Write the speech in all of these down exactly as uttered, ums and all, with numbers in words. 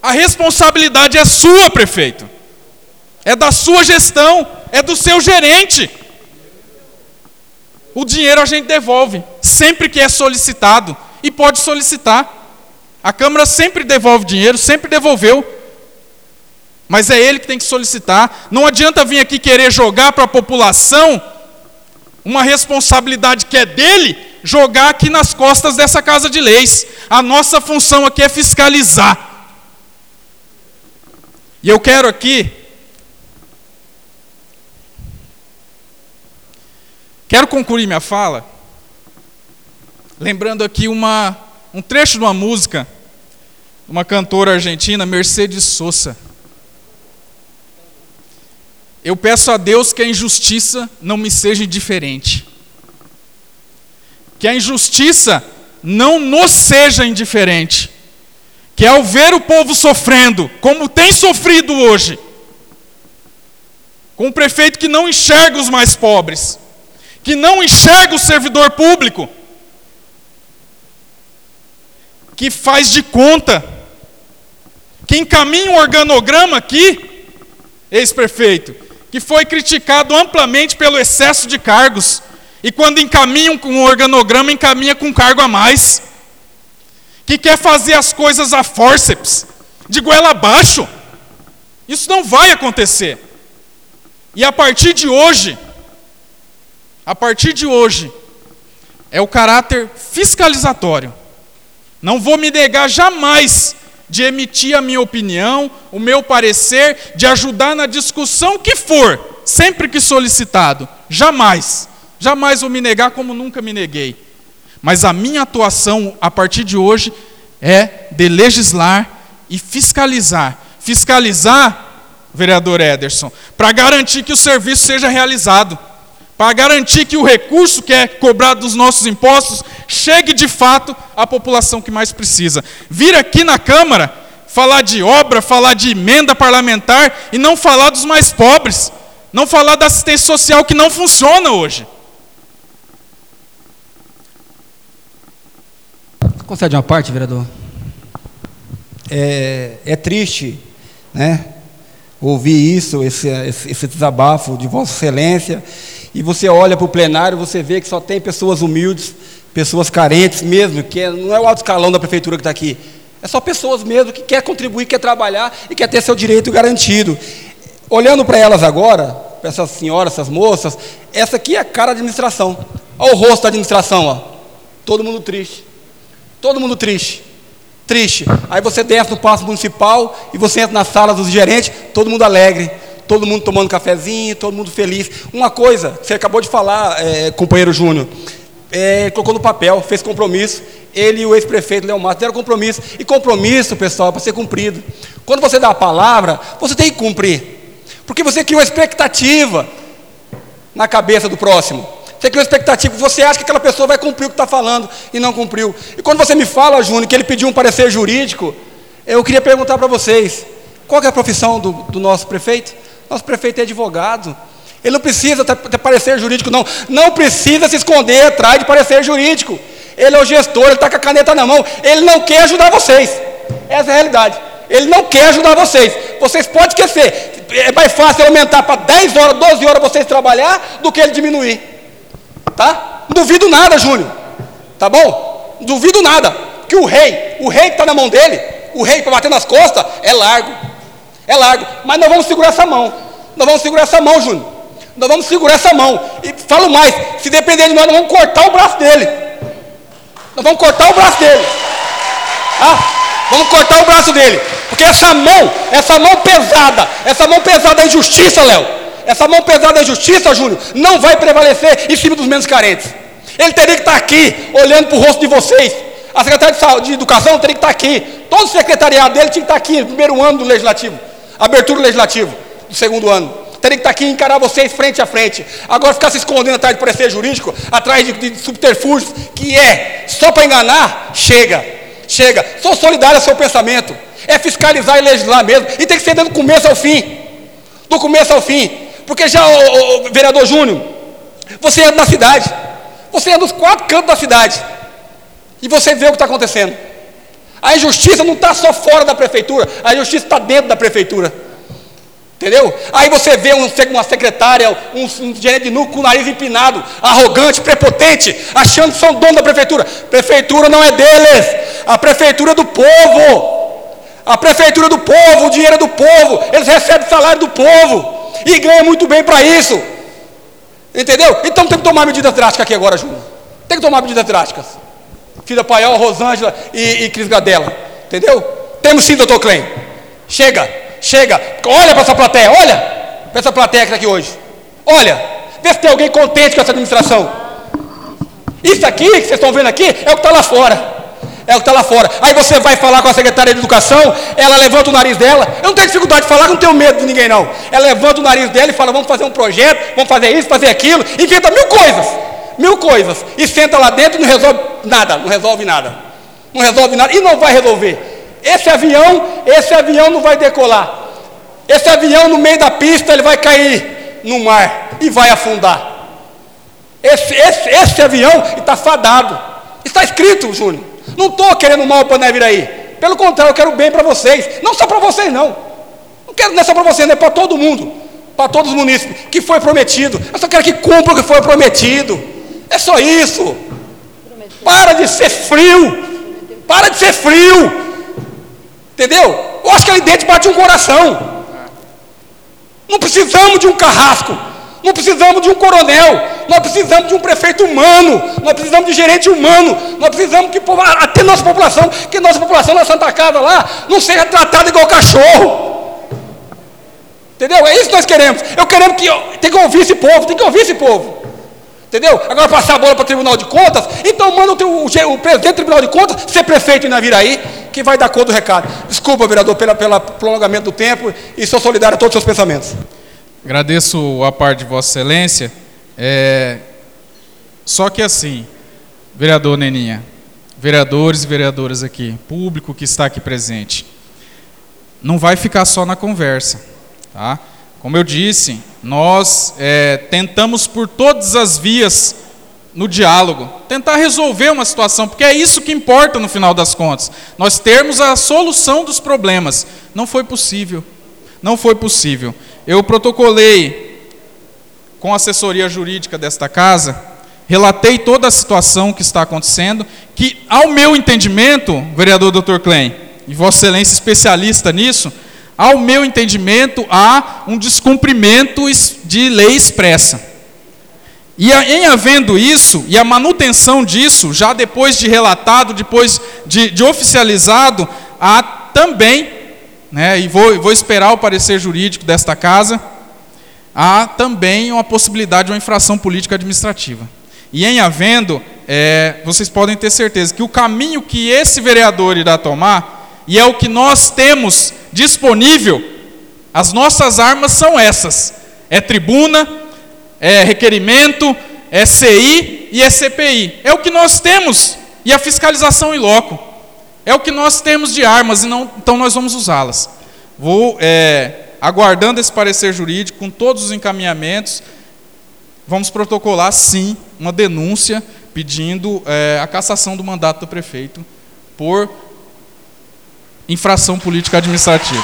A responsabilidade é sua, prefeito. É da sua gestão, é do seu gerente. O dinheiro a gente devolve, sempre que é solicitado, e pode solicitar. A Câmara sempre devolve dinheiro, sempre devolveu. Mas é ele que tem que solicitar. Não adianta vir aqui querer jogar para a população uma responsabilidade que é dele, jogar aqui nas costas dessa Casa de Leis. A nossa função aqui é fiscalizar. E eu quero aqui, quero concluir minha fala, lembrando aqui uma, um trecho de uma música, de uma cantora argentina, Mercedes Sosa. Eu peço a Deus que a injustiça não me seja indiferente. Que a injustiça não nos seja indiferente. Que ao ver o povo sofrendo, como tem sofrido hoje, com um prefeito que não enxerga os mais pobres, que não enxerga o servidor público, que faz de conta, que encaminha um organograma aqui, ex-prefeito, que foi criticado amplamente pelo excesso de cargos, e quando encaminham com um organograma, encaminha com um cargo a mais, que quer fazer as coisas a fórceps, de goela abaixo. Isso não vai acontecer. E a partir de hoje, a partir de hoje, é o caráter fiscalizatório. Não vou me negar jamais de emitir a minha opinião, o meu parecer, de ajudar na discussão que for, sempre que solicitado. Jamais. Jamais vou me negar como nunca me neguei. Mas a minha atuação, a partir de hoje, é de legislar e fiscalizar. Fiscalizar, vereador Ederson, para garantir que o serviço seja realizado, para garantir que o recurso que é cobrado dos nossos impostos chegue de fato à população que mais precisa. Vir aqui na Câmara, falar de obra, falar de emenda parlamentar e não falar dos mais pobres, não falar da assistência social que não funciona hoje. Concede uma parte, vereador? É, é triste, né, ouvir isso, esse, esse, esse desabafo de Vossa Excelência, e você olha para o plenário, você vê que só tem pessoas humildes, pessoas carentes mesmo, que não é o alto escalão da prefeitura que está aqui, é só pessoas mesmo que quer contribuir, quer trabalhar e quer ter seu direito garantido. Olhando para elas agora, para essas senhoras, essas moças, essa aqui é a cara da administração. Olha o rosto da administração, ó. Todo mundo triste. Todo mundo triste. Triste. Aí você desce no Paço Municipal e você entra na sala dos gerentes, todo mundo alegre, todo mundo tomando cafezinho, todo mundo feliz. Uma coisa, você acabou de falar, é, companheiro Júnior, é, colocou no papel, fez compromisso, ele e o ex-prefeito Leão Matos deram compromisso, e compromisso, pessoal, é para ser cumprido. Quando você dá a palavra, você tem que cumprir, porque você criou expectativa na cabeça do próximo. Você criou expectativa, você acha que aquela pessoa vai cumprir o que está falando e não cumpriu. E quando você me fala, Júnior, que ele pediu um parecer jurídico, eu queria perguntar para vocês, qual é a profissão do, do nosso prefeito? Nosso prefeito é advogado. Ele não precisa ter, ter parecer jurídico, não. Não precisa se esconder atrás de parecer jurídico. Ele é o gestor, ele está com a caneta na mão, ele não quer ajudar vocês. Essa é a realidade. Ele não quer ajudar vocês. Vocês podem esquecer. É mais fácil aumentar para dez horas, doze horas vocês trabalhar do que ele diminuir. Tá? Não duvido nada, Júnior. Tá bom? Não duvido nada. Que o rei, o rei que está na mão dele, o rei para bater nas costas, é largo. É largo. Mas nós vamos segurar essa mão. Nós vamos segurar essa mão, Júnior. Nós vamos segurar essa mão. E falo mais, se depender de nós, nós vamos cortar o braço dele. Nós vamos cortar o braço dele. Tá? Vamos cortar o braço dele. Porque essa mão, essa mão pesada, essa mão pesada da injustiça, Léo. Essa mão pesada da justiça, Júnior, não vai prevalecer em cima dos menos carentes. Ele teria que estar aqui, olhando para o rosto de vocês. A secretária de, saúde, de Educação teria que estar aqui. Todo o secretariado dele tinha que estar aqui no primeiro ano do Legislativo. Abertura do Legislativo, do segundo ano. Teria que estar aqui e encarar vocês frente a frente. Agora ficar se escondendo atrás de parecer jurídico, atrás de, de subterfúgios, que é só para enganar, chega. Chega. Sou solidário ao seu pensamento. É fiscalizar e legislar mesmo. E tem que ser do começo ao fim. Do começo ao fim. Porque já, o, o vereador Júnior, você anda na cidade, você anda nos quatro cantos da cidade, e você vê o que está acontecendo. A injustiça não está só fora da prefeitura, a injustiça está dentro da prefeitura. Entendeu? Aí você vê um, uma secretária, um, um gerente de núcleo com o nariz empinado, arrogante, prepotente, achando que são dono da prefeitura. Prefeitura não é deles, a prefeitura é do povo. A prefeitura é do povo, o dinheiro é do povo, eles recebem o salário do povo e ganham muito bem para isso. Entendeu? Então tem que tomar medidas drásticas aqui agora, Júnior. Tem que tomar medidas drásticas. Filha Paiol, Rosângela e, e Cris Gadella. Entendeu? Temos sim, doutor Klein. Chega. Chega, olha para essa plateia, olha para essa plateia que está aqui hoje. Olha, vê se tem alguém contente com essa administração. Isso aqui que vocês estão vendo aqui é o que está lá fora. É o que está lá fora. Aí você vai falar com a secretária de Educação, ela levanta o nariz dela. Eu não tenho dificuldade de falar, não tenho medo de ninguém não. Ela levanta o nariz dela e fala, vamos fazer um projeto, vamos fazer isso, fazer aquilo. Inventa mil coisas, mil coisas. E senta lá dentro e não resolve nada, não resolve nada. Não resolve nada e não vai resolver. Esse avião, esse avião não vai decolar. Esse avião no meio da pista, ele vai cair no mar e vai afundar. Esse, esse, esse avião está fadado. Está escrito, Júnior. Não estou querendo mal para Naviraí. Pelo contrário, eu quero bem para vocês. Não só para vocês, não. Não quero não é só para vocês, não é para todo mundo. Para todos os munícipes que foi prometido. Eu só quero que cumpra o que foi prometido. É só isso. Para de ser frio. Para de ser frio. Entendeu? Eu acho que ali dentro bate um coração. Não precisamos de um carrasco. Não precisamos de um coronel. Nós precisamos de um prefeito humano. Nós precisamos de gerente humano. Nós precisamos que até nossa população, que nossa população na Santa Casa lá não seja tratada igual cachorro. Entendeu? É isso que nós queremos. Eu queremos que tem que ouvir esse povo, tem que ouvir esse povo. Entendeu? Agora passar a bola para o Tribunal de Contas, então manda o, teu, o, o presidente do Tribunal de Contas ser prefeito em Naviraí, que vai dar conta do recado. Desculpa, vereador, pelo pela prolongamento do tempo e sou solidário a todos os seus pensamentos. Agradeço a parte de Vossa Excelência. É, só que assim, vereador Neninha, vereadores e vereadoras aqui, público que está aqui presente, não vai ficar só na conversa, tá? Como eu disse, nós é, tentamos por todas as vias no diálogo, tentar resolver uma situação, porque é isso que importa no final das contas, nós termos a solução dos problemas. Não foi possível, não foi possível. Eu protocolei com a assessoria jurídica desta casa, relatei toda a situação que está acontecendo, que ao meu entendimento, vereador doutor Klein, e Vossa Excelência especialista nisso, ao meu entendimento, há um descumprimento de lei expressa. E em havendo isso, e a manutenção disso, já depois de relatado, depois de, de oficializado, há também, né, e vou, vou esperar o parecer jurídico desta casa, há também uma possibilidade de uma infração política administrativa. E em havendo, é, vocês podem ter certeza que o caminho que esse vereador irá tomar, e é o que nós temos disponível, as nossas armas são essas, é tribuna, é requerimento, é C I e é C P I, é o que nós temos, e a fiscalização em loco, é o que nós temos de armas, e não, então nós vamos usá-las. Vou, é, aguardando esse parecer jurídico, com todos os encaminhamentos, vamos protocolar sim, uma denúncia, pedindo é, a cassação do mandato do prefeito, por infração política administrativa.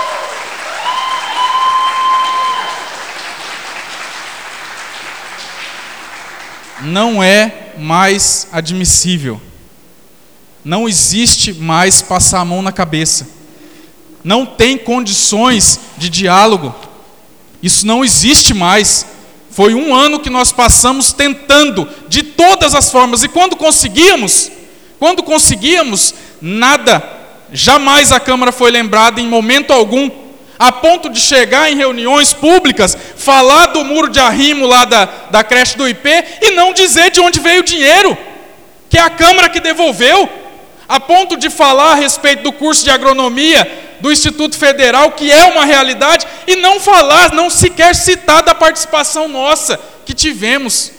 Não é mais admissível. Não existe mais passar a mão na cabeça. Não tem condições de diálogo. Isso não existe mais. Foi um ano que nós passamos tentando, de todas as formas, e quando conseguíamos, quando conseguíamos, nada, jamais a Câmara foi lembrada em momento algum, a ponto de chegar em reuniões públicas, falar do muro de arrimo lá da, da creche do I P e não dizer de onde veio o dinheiro, que é a Câmara que devolveu, a ponto de falar a respeito do curso de agronomia do Instituto Federal, que é uma realidade, e não falar, não sequer citar da participação nossa que tivemos.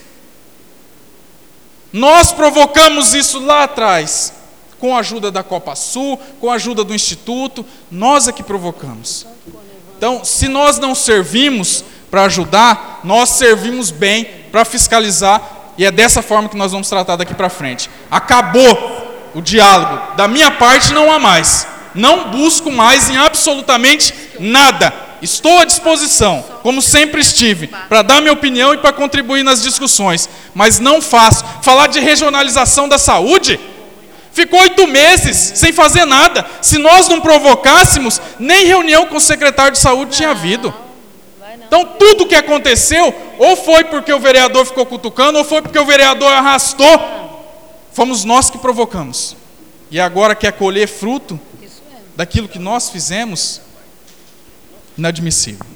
Nós provocamos isso lá atrás, com a ajuda da Copa Sul, com a ajuda do Instituto, nós é que provocamos. Então, se nós não servimos para ajudar, nós servimos bem para fiscalizar, e é dessa forma que nós vamos tratar daqui para frente. Acabou, o diálogo. Da minha parte não há mais. Não busco mais em absolutamente nada. Estou à disposição, como sempre estive, para dar minha opinião e para contribuir nas discussões. Mas não faço. Falar de regionalização da saúde? Ficou oito meses sem fazer nada. Se nós não provocássemos, nem reunião com o secretário de saúde tinha havido. Então, tudo que aconteceu, ou foi porque o vereador ficou cutucando, ou foi porque o vereador arrastou. Fomos nós que provocamos. E agora quer colher fruto daquilo que nós fizemos? Inadmissível.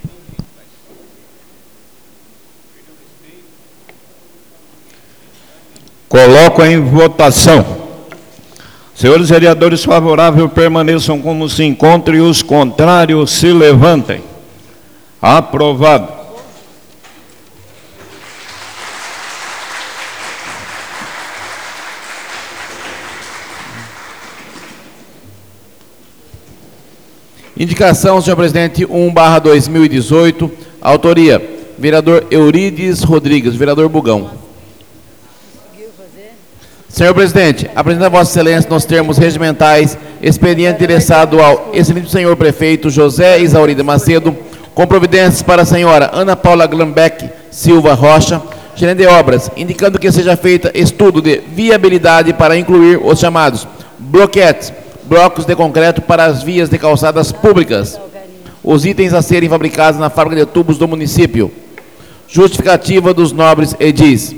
Coloco em votação. Senhores vereadores favoráveis permaneçam como se encontram e os contrários se levantem. Aprovado. Indicação, senhor presidente, um barra dois mil e dezoito. Autoria, vereador Eurides Rodrigues, vereador Bugão. Senhor presidente, apresenta a vossa excelência nos termos regimentais expediente endereçado ao excelente senhor prefeito José Isauride Macedo, com providências para a senhora Ana Paula Glambeck Silva Rocha, gerente de obras, indicando que seja feita estudo de viabilidade para incluir os chamados bloquetes, blocos de concreto para as vias de calçadas públicas, os itens a serem fabricados na fábrica de tubos do município. Justificativa dos nobres edis.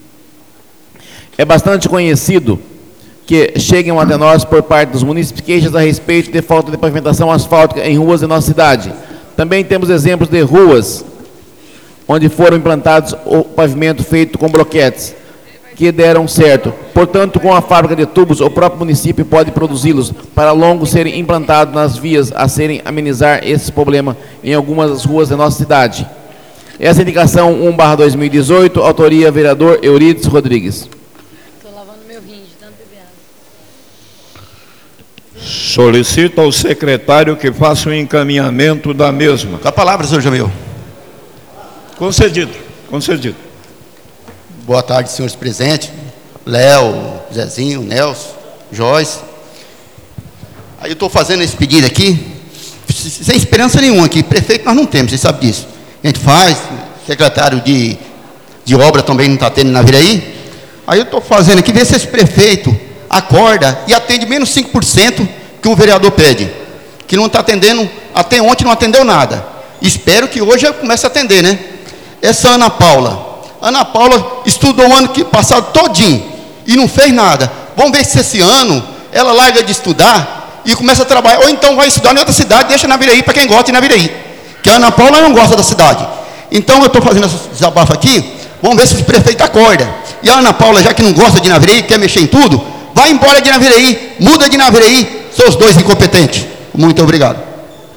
É bastante conhecido que cheguem até nós, por parte dos munícipes, queixas a respeito de falta de pavimentação asfáltica em ruas de nossa cidade. Também temos exemplos de ruas onde foram implantados o pavimento feito com bloquetes, que deram certo. Portanto, com a fábrica de tubos, o próprio município pode produzi-los para longo serem implantados nas vias a serem amenizar esse problema em algumas ruas da nossa cidade. Essa indicação um barra dois mil e dezoito, autoria vereador Eurides Rodrigues. Estou lavando meu rim de tanto beber água. Solicito ao secretário que faça o encaminhamento da mesma. Com a palavra, senhor Jamil. Concedido, concedido. Boa tarde, senhores presentes. Léo, Zezinho, Nelson, Joyce. Aí eu estou fazendo esse pedido aqui, sem esperança nenhuma aqui. Prefeito nós não temos, vocês sabem disso. A gente faz, secretário de, de obra também não está tendo na Viraí. Aí eu estou fazendo aqui, ver se esse prefeito acorda e atende menos cinco por cento que o vereador pede. Que não está atendendo, até ontem não atendeu nada. Espero que hoje eu comece a atender, né? Essa Ana Paula. Ana Paula estudou o ano que passado todinho e não fez nada. Vamos ver se esse ano ela larga de estudar e começa a trabalhar. Ou então vai estudar em outra cidade, deixa na Viraí para quem gosta de ir na Viraí. Que a Ana Paula não gosta da cidade. Então eu estou fazendo esse desabafo aqui. Vamos ver se o prefeito acorda. E a Ana Paula, já que não gosta de Naviraí, quer mexer em tudo, vai embora de Naviraí, muda de Naviraí, são os dois incompetentes. Muito obrigado.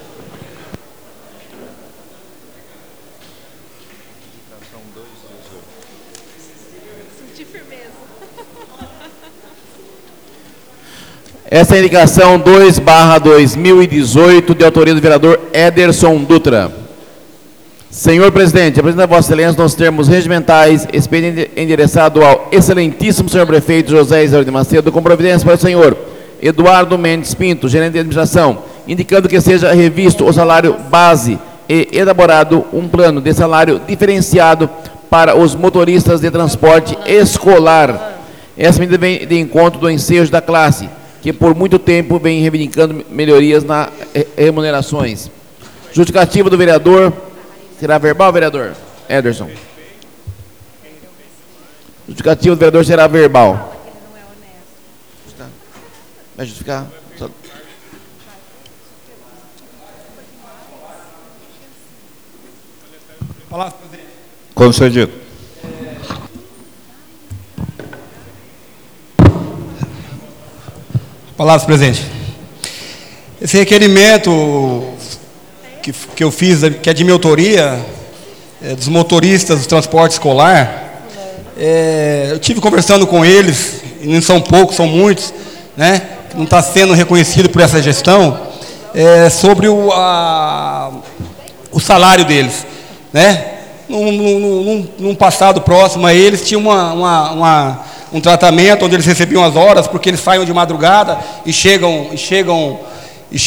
Essa é a indicação dois barra dois mil e dezoito, de autoria do vereador Ederson Dutra. Senhor presidente, apresenta a vossa excelência nos termos regimentais, expediente endereçado ao excelentíssimo senhor prefeito José Isauride Macedo, com providência para o senhor Eduardo Mendes Pinto, gerente de administração, indicando que seja revisto o salário base e elaborado um plano de salário diferenciado para os motoristas de transporte escolar. Essa medida vem de encontro do ensejo da classe, que por muito tempo vem reivindicando melhorias nas remunerações. Justificativa do vereador. Será verbal, vereador? Ederson. Justificativa do vereador será verbal. Vai justificar? Só... Concedido. Palavras, presidente. Esse requerimento que, que eu fiz, que é de minha autoria, é, dos motoristas do transporte escolar, é, eu tive conversando com eles, e não são poucos, são muitos, né, que não está sendo reconhecido por essa gestão, é, sobre o, a, o salário deles, né? Num, num, num, num passado próximo a eles, tinha uma, uma, uma, um tratamento onde eles recebiam as horas, porque eles saem de madrugada e chegam, e chegam